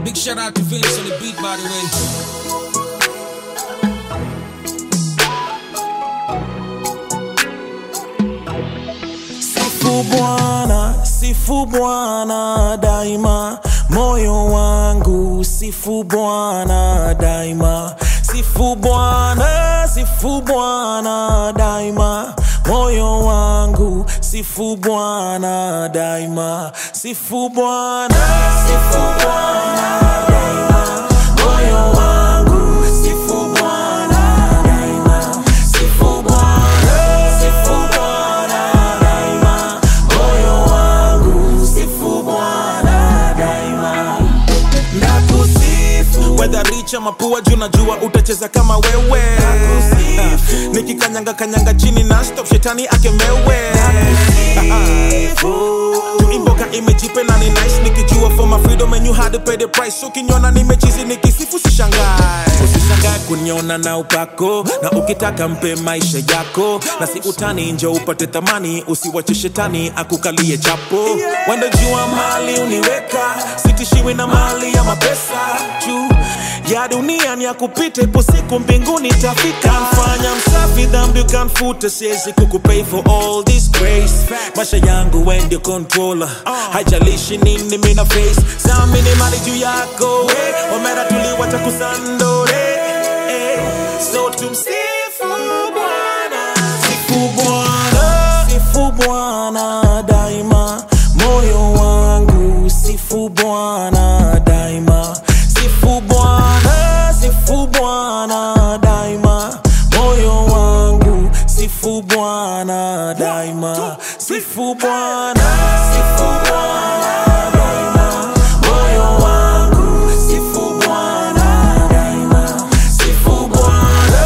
Big shout out to Vince on the beat, by the way. Sifu Bwana daima, moyo wangu sifu Bwana daima. Sifu Bwana daima, moyo wangu sifu Bwana daima. Sifu Bwana daima, moyo wangu sifu Bwana daima. Sifu Bwana daima, moyo wangu sifu Bwana daima. Nakusifu whether rich ama poor, juu najua utacheza kama wewe. Nikikanyanga kanyanga chini na stop shetani akemewe. Imboka imejipe na ni nice, nikijua for my freedom and you had to pay the price. Ukiniona nimechizi nikisifu usishangae kuniona na upako, na ukitaka mpe maisha yako, na si utani nje upate thamani, usiwache shetani akukalie chapo. Wenda jua mali uniweka, sitishiwi na mali ya mapesa. Juu ya dunia ni ya kupita, ipo siku mbinguni tafika. Mfanya msafi dhambi ukanfuta, siwezi kukupay for all this grace. Maisha yangu when you controller, haijalishi nini mina face. Samini mali juu yako, omera tuliwacha kusandore. So tumsifu Bwana, sifu Bwana daima, moyo wangu sifu Bwana daima. Sifu Bwana daima, moyo wangu sifu Bwana daima. Sifu Bwana daima, moyo wangu sifu Bwana daima. Sifu Bwana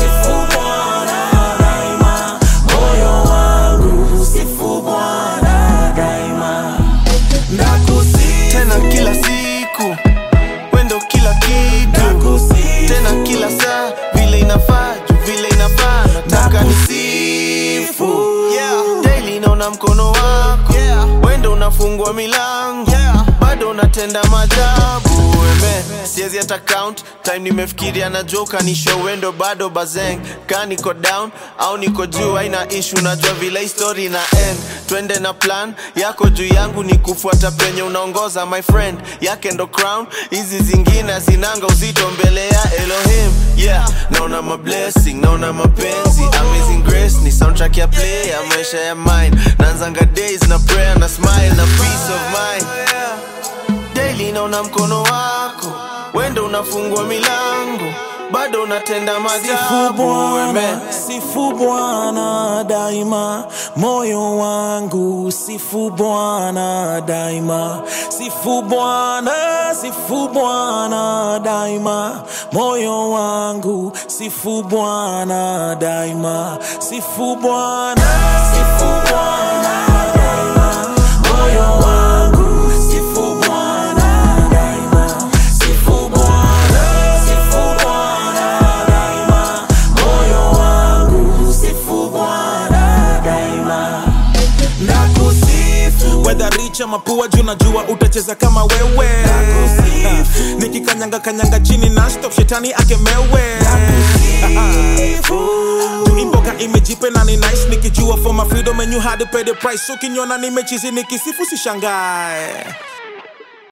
daima, moyo wangu sifu Bwana daima. Nakusifu tena kila siku, wendo kila kitu, tena kila saa, vile inafaa, vile inafaa. Nataka nisifu daily, naona mkono wako, wendo unafungua milango, bado unatenda maajabu. Siezi hata count time nimefikiria na joka ni show, wendo bado bazeng. Ka niko down au niko juu, haina issue, najua vile story na end. Twende na plan yako juu yangu, ni kufuata penye unaongoza my friend. Yake ndo crown, hizi zingine zinanga uzito mbele ya Elohim. Naona my blessing, naona mapenzi, amazing grace, ni soundtrack ya play ya maisha ya mine. Naanzanga days na prayer na smile na peace of mind. Daily naona mkono wako, wendo unafungua milango, bado unatenda maajabu. Sifu Bwana daima, moyo wangu sifu Bwana daima. Sifu Bwana daima, moyo wangu sifu Bwana daima. Sifu Bwana daima, moyo wangu sifu Bwana daima. Sifu Bwana daima, moyo wangu sifu Bwana daima. Nakusifu whether rich ama poor, juu najua utacheza kama wewe. Nikikanyanga kanyanga chini na stop shetani akemewe. Imboka imejipe na ni nice, nikijua for my freedom and you had to pay the price. Ukiniona nimechizi nikisifu usishangae.